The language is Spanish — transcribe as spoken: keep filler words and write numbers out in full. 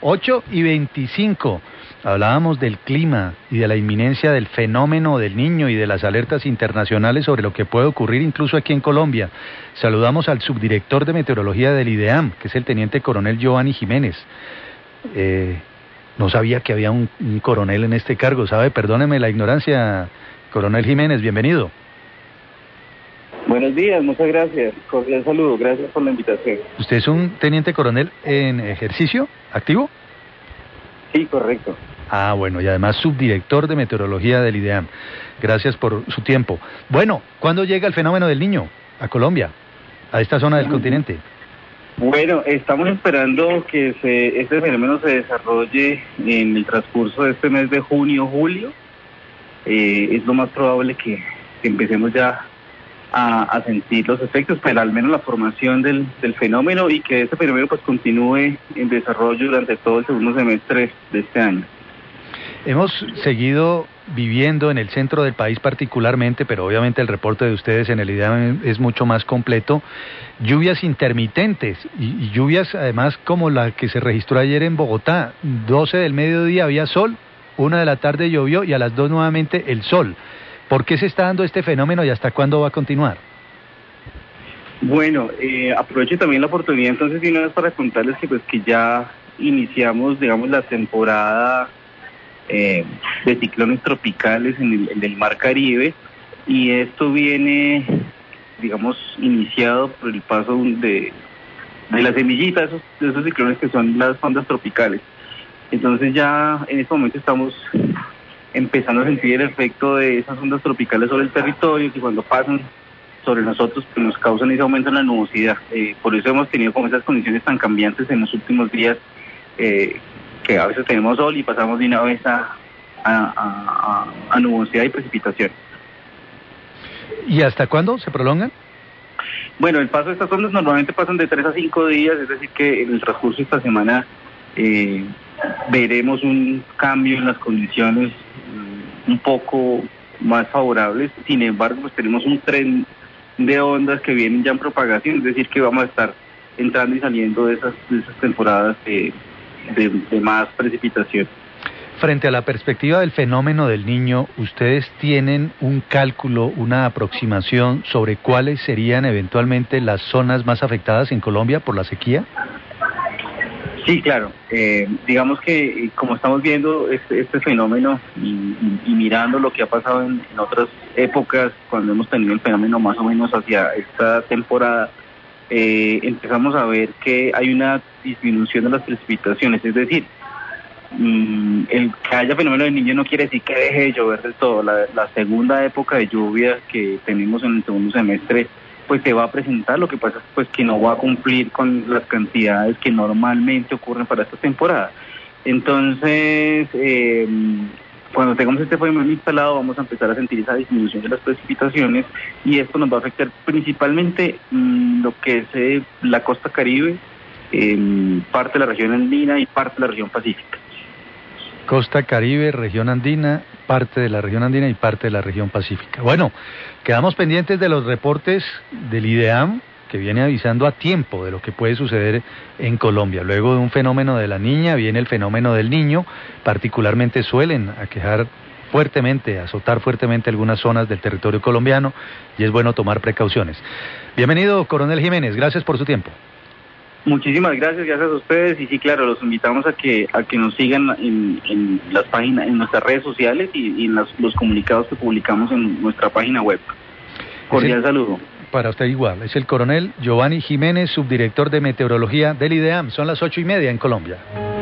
ocho y veinticinco. Hablábamos del clima y de la inminencia del fenómeno del Niño y de las alertas internacionales sobre lo que puede ocurrir incluso aquí en Colombia. Saludamos al subdirector de meteorología del IDEAM, que es el teniente coronel Giovanni Jiménez. Eh, no sabía que había un, un coronel en este cargo, ¿sabe? Perdóneme la ignorancia, coronel Jiménez, bienvenido. Buenos días, muchas gracias. Cordial saludo, gracias por la invitación. ¿Usted es un teniente coronel en ejercicio activo? Sí, correcto. Ah, bueno, y además subdirector de meteorología del IDEAM. Gracias por su tiempo. Bueno, ¿cuándo llega el fenómeno del Niño a Colombia, a esta zona del continente? Bueno, estamos esperando que se, este fenómeno se desarrolle en el transcurso de este mes de junio, julio. Eh, es lo más probable que, que empecemos ya a, a sentir los efectos, pero al menos la formación del, del fenómeno, y que este fenómeno pues continúe en desarrollo durante todo el segundo semestre de este año. Hemos seguido viviendo en el centro del país particularmente, pero obviamente el reporte de ustedes en el IDEAM es mucho más completo, lluvias intermitentes y, y lluvias además como la que se registró ayer en Bogotá. doce del mediodía había sol, una de la tarde llovió y a las dos nuevamente el sol. ¿Por qué se está dando este fenómeno y hasta cuándo va a continuar? Bueno, eh, aprovecho también la oportunidad entonces de una vez para contarles que pues que ya iniciamos, digamos, la temporada eh, de ciclones tropicales en el, en el Mar Caribe, y esto viene, digamos, iniciado por el paso de, de la semillita de esos, de esos ciclones que son las ondas tropicales. Entonces ya en este momento estamos empezando a sentir el efecto de esas ondas tropicales sobre el territorio, que cuando pasan sobre nosotros pues nos causan ese aumento en la nubosidad. Eh, por eso hemos tenido como esas condiciones tan cambiantes en los últimos días, eh, que a veces tenemos sol y pasamos de una vez a, a, a, a nubosidad y precipitación. ¿Y hasta cuándo se prolongan? Bueno, el paso de estas ondas normalmente pasan de tres a cinco días, es decir que en el transcurso de esta semana eh, veremos un cambio en las condiciones um, un poco más favorables. Sin embargo, pues tenemos un tren de ondas que vienen ya en propagación, es decir que vamos a estar entrando y saliendo de esas, de esas temporadas de, de, de más precipitación. Frente a la perspectiva del fenómeno del Niño, ¿ustedes tienen un cálculo, una aproximación sobre cuáles serían eventualmente las zonas más afectadas en Colombia por la sequía? Sí, claro. Eh, digamos que como estamos viendo este, este fenómeno y, y, y mirando lo que ha pasado en, en otras épocas, cuando hemos tenido el fenómeno más o menos hacia esta temporada, eh, empezamos a ver que hay una disminución de las precipitaciones, es decir, el que haya fenómeno del Niño no quiere decir que deje de llover del todo. La, la segunda época de lluvia que tenemos en el segundo semestre pues se va a presentar, lo que pasa es pues que no va a cumplir con las cantidades que normalmente ocurren para esta temporada. Entonces, eh, cuando tengamos este fenómeno instalado vamos a empezar a sentir esa disminución de las precipitaciones, y esto nos va a afectar principalmente mmm, lo que es eh, la costa Caribe, eh, parte de la región andina y parte de la región pacífica. Costa Caribe, región andina, parte de la región andina y parte de la región pacífica. Bueno, quedamos pendientes de los reportes del IDEAM, que viene avisando a tiempo de lo que puede suceder en Colombia. Luego de un fenómeno de la niña viene el fenómeno del niño, particularmente suelen aquejar fuertemente, azotar fuertemente algunas zonas del territorio colombiano, y es bueno tomar precauciones. Bienvenido, coronel Jiménez, gracias por su tiempo. Muchísimas gracias, gracias a ustedes, y sí, claro, los invitamos a que a que nos sigan en, en las páginas, en nuestras redes sociales y, y en las, los comunicados que publicamos en nuestra página web. Cordial saludo. Para usted igual, es el coronel Giovanni Jiménez, subdirector de meteorología del IDEAM. Son las ocho y media en Colombia.